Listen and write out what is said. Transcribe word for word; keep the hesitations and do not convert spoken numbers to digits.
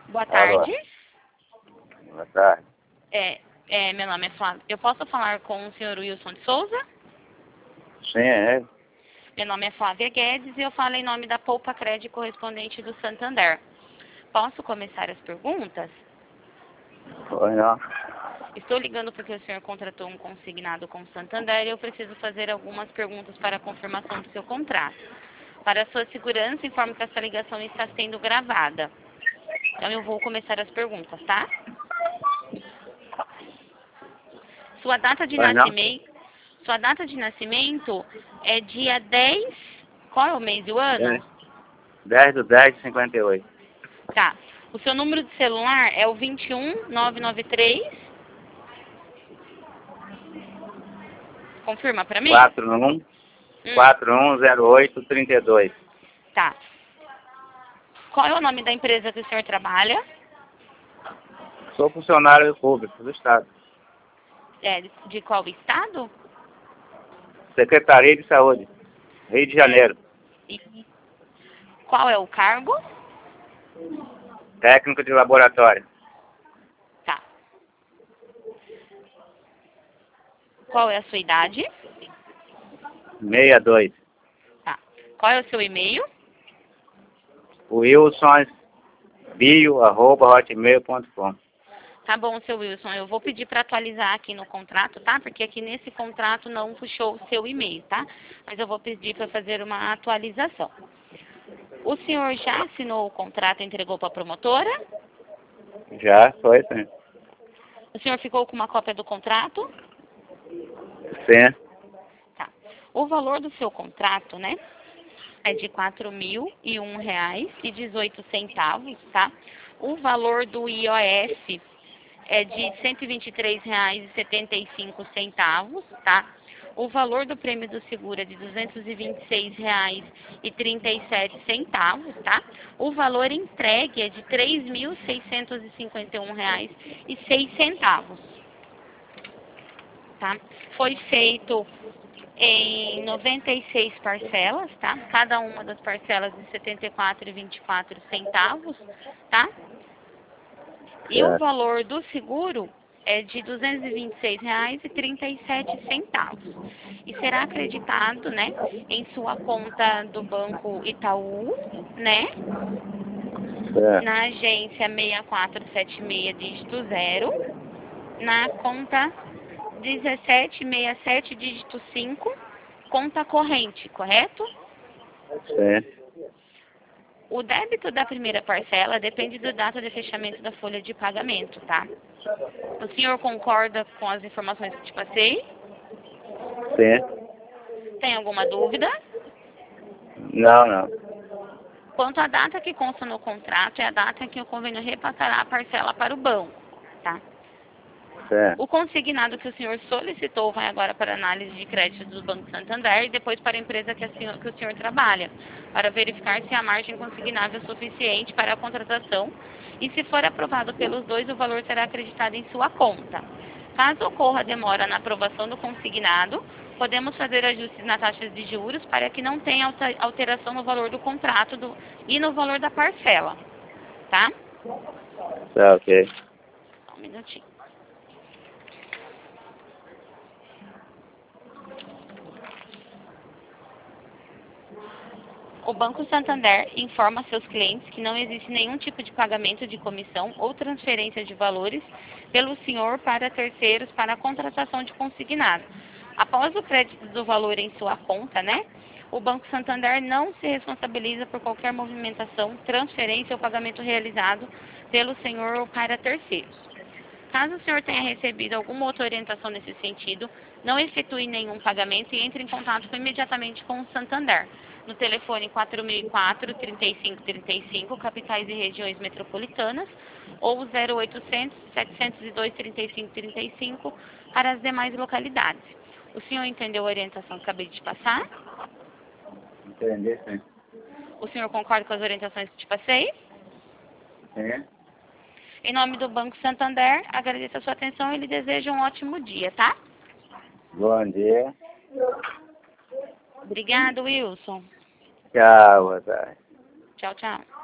Boa Alô. tarde. Boa tarde. É, é, meu nome é Flávia. Eu posso falar com o senhor Wilson de Souza? Sim, é. Meu nome é Flávia Guedes e eu falo em nome da Poupa Crédito correspondente do Santander. Posso começar as perguntas? Foi não. Estou ligando porque o senhor contratou um consignado com o Santander e eu preciso fazer algumas perguntas para a confirmação do seu contrato. Para sua segurança, informo que essa ligação está sendo gravada. Então eu vou começar as perguntas, tá? Sua data de Foi não? nascimento, sua data de nascimento é dia dez. Qual é o mês e o ano? dez do dez de cinquenta e oito. Tá. O seu número de celular é o vinte e um, nove nove três. Confirma pra mim? quatro um, Hum, quatro um zero oito, trinta e dois. tá. Qual é o nome da empresa que o senhor trabalha? Sou funcionário público do Estado. É, de de qual estado? Secretaria de Saúde, Rio de É, Janeiro. e qual é o cargo? Técnico de laboratório. Tá. Qual é a sua idade? sessenta e dois. Tá. Qual é o seu e-mail? Wilson bio arroba hotmail ponto com. Tá bom, seu Wilson, eu vou pedir para atualizar aqui no contrato, tá? Porque aqui nesse contrato não puxou o seu e-mail, tá? Mas eu vou pedir para fazer uma atualização. O senhor já assinou o contrato e entregou para a promotora? Já foi, sim. O senhor ficou com uma cópia do contrato? Sim. Tá. O valor do seu contrato, né, é de quatro mil e um reais e dezoito centavos, tá? O valor do I O F é de cento e vinte e três reais e setenta e cinco centavos, tá? O valor do prêmio do seguro é de duzentos e vinte e seis reais e trinta e sete centavos, tá? O valor entregue é de três mil seiscentos e cinquenta e um reais e seis centavos, tá? Foi feito em noventa e seis parcelas, tá? Cada uma das parcelas de setenta e quatro reais e vinte e quatro centavos, tá? E o Certo. valor do seguro é de duzentos e vinte e seis reais e trinta e sete centavos. E será acreditado, né, em sua conta do Banco Itaú, né, Certo. na agência seis quatro sete seis, dígito zero, na conta dezessete sessenta e sete, dígito cinco, conta corrente, correto? Sim. O débito da primeira parcela depende da data de fechamento da folha de pagamento, tá? O senhor concorda com as informações que te passei? Sim. Tem alguma dúvida? Não, não. Quanto à data que consta no contrato, é a data em que o convênio repassará a parcela para o banco, tá? Certo. O consignado que o senhor solicitou vai agora para análise de crédito do Banco Santander e depois para a empresa que, a senhor, que o senhor trabalha, para verificar se a margem consignável é suficiente para a contratação e, se for aprovado pelos dois, o valor será acreditado em sua conta. Caso ocorra demora na aprovação do consignado, podemos fazer ajustes na taxa de juros para que não tenha alteração no valor do contrato do, e no valor da parcela, tá? Tá, ok. Só um minutinho. O Banco Santander informa a seus clientes que não existe nenhum tipo de pagamento de comissão ou transferência de valores pelo senhor para terceiros para a contratação de consignado. Após o crédito do valor em sua conta, né, o Banco Santander não se responsabiliza por qualquer movimentação, transferência ou pagamento realizado pelo senhor ou para terceiros. Caso o senhor tenha recebido alguma outra orientação nesse sentido, não efetue nenhum pagamento e entre em contato imediatamente com o Santander, no telefone quatro mil e quatro, trinta e cinco trinta e cinco, capitais e regiões metropolitanas, ou zero oitocentos, setecentos e dois, trinta e cinco trinta e cinco para as demais localidades. O senhor entendeu a orientação que acabei de te passar? Entendi, sim. O senhor concorda com as orientações que te passei? Sim. Em nome do Banco Santander, agradeço a sua atenção e lhe desejo um ótimo dia, tá? Bom dia. Obrigada, Wilson. Tchau, boa tarde. Tchau, tchau.